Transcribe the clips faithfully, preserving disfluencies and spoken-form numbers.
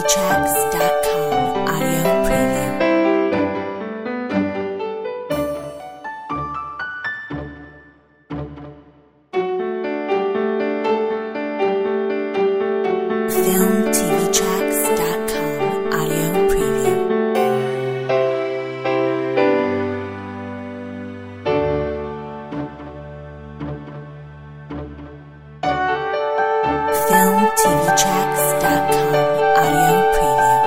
tracks dot com audio preview. film t v tracks dot com audio preview. film t v tracks dot com audio preview.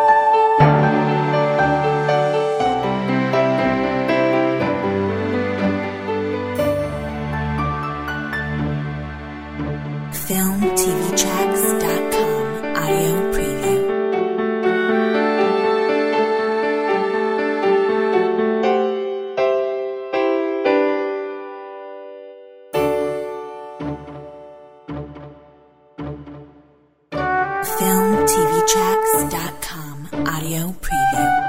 film t v tracks dot com audio preview. film t v tracks dot com audio preview.